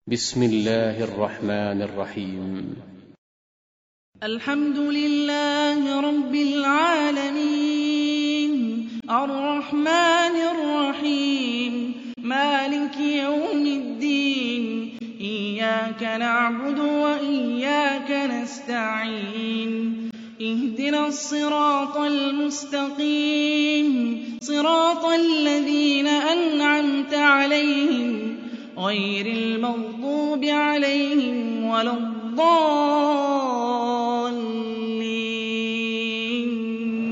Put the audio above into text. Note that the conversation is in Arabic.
بسم الله الرحمن الرحيم. الحمد لله رب العالمين الرحمن الرحيم مالك يوم الدين إياك نعبد وإياك نستعين اهدنا الصراط المستقيم صراط الذين أنعمت عليهم غير المغضوب عليهم ولا الضالين